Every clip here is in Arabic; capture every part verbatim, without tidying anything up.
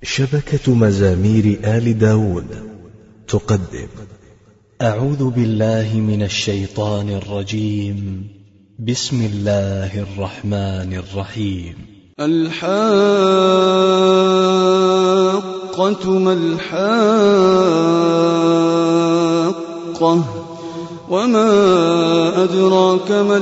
شبكة مزامير آل داود تقدم أعوذ بالله من الشيطان الرجيم. بسم الله الرحمن الرحيم. الحاقة ما الحاقة وما أدراك ما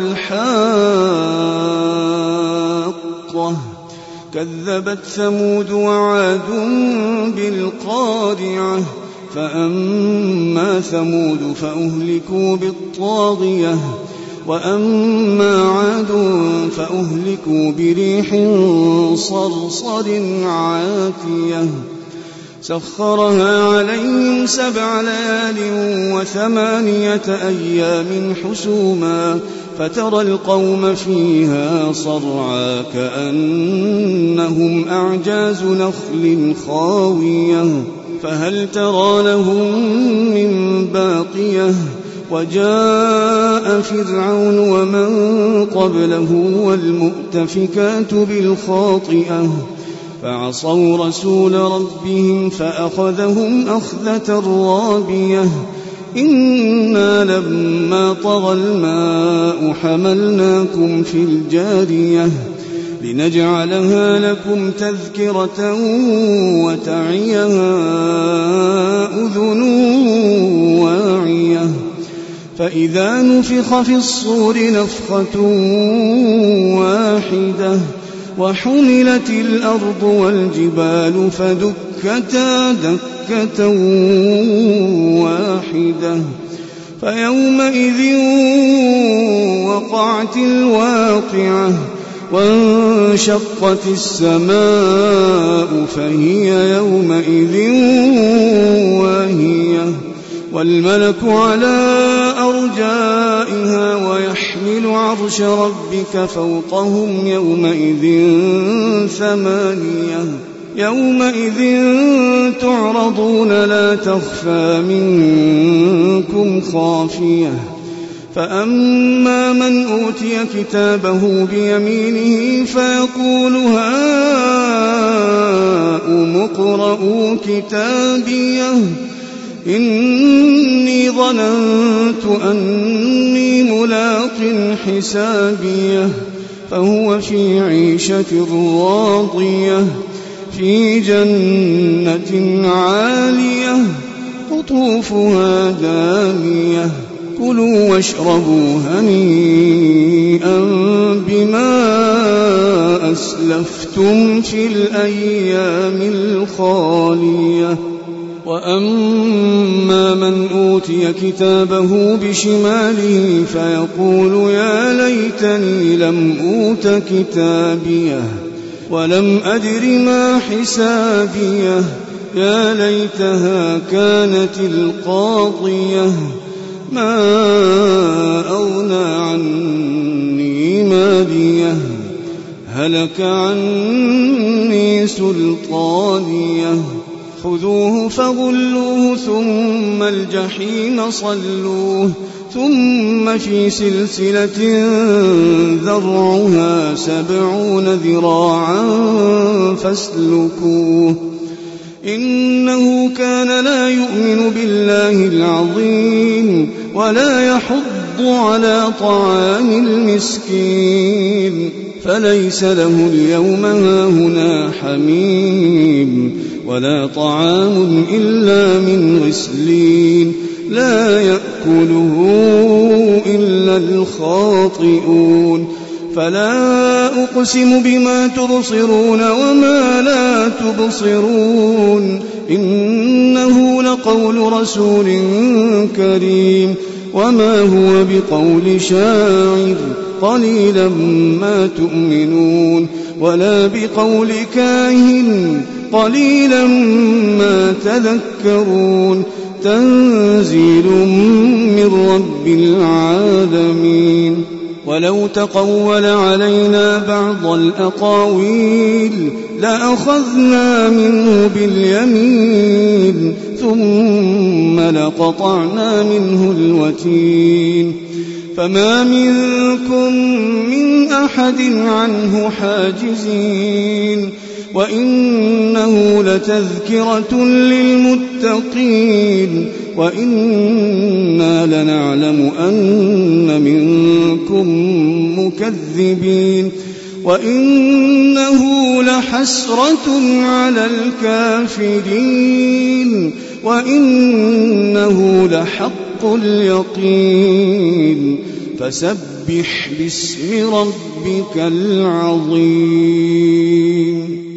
الحاقة كذبت ثمود وعاد بالقارعة فأما ثمود فأهلكوا بالطاغية وأما عاد فأهلكوا بريح صرصر عاتية سخرها عليهم سبع ليال وثمانية أيام حسوما فترى القوم فيها صرعى كأنهم أعجاز نخل خاوية فهل ترى لهم من باقية وجاء فرعون ومن قبله والمؤتفكات بالخاطئة فعصوا رسول ربهم فأخذهم أخذة رابية إنا لما طغى الماء حملناكم في الجارية لنجعلها لكم تذكرة وتعيها أذن واعية فإذا نفخ في الصور نفخة واحدة وحملت الأرض والجبال فدكتا دكة واحدة فيومئذ وقعت الواقعة وانشقت السماء فهي يومئذ واهية والملك على أرجائها ويحمل عرش ربك فوقهم يومئذ ثمانية يومئذ تعرضون لا تخفى منكم خافية فأما من أوتي كتابه بيمينه فيقول هاؤم اقرءوا كتابيه إني ظننت أني ملاق حسابيه فهو في عيشة راضية في جنة عالية قطوفها دانية كلوا واشربوا هنيئا بما أسلفتم في الأيام الخالية وأما من أوتي كتابه بشماله فيقول يا ليتني لم أوت كتابيه ولم أدر ما حسابيه يا ليتها كانت القاضية ما أغنى عني ماليه هلك عني سلطانيه خذوه فغلوه ثم الجحيم صلوه ثم في سلسلة ذرعها سبعون ذراعا فاسلكوه إنه كان لا يؤمن بالله العظيم ولا يحض على طعام المسكين فليس له اليوم هاهنا حميم ولا طعام إلا من غسلين لا يأكله إلا الخاطئون فلا أقسم بما تبصرون وما لا تبصرون إنه لقول رسول كريم وما هو بقول شاعر قليلا ما تؤمنون ولا بقول كاهن قليلا ما تذكرون تنزيل من رب العالمين ولو تقول علينا بعض الأقاويل لأخذنا منه باليمين ثم لقطعنا منه الوتين فما منكم من أحد عنه حاجزين وإنه لتذكرة للمتقين وإنا لنعلم أن منكم مكذبين وإنه لحسرة على الكافرين وإنه لحق اليقين فسبح باسم ربك العظيم.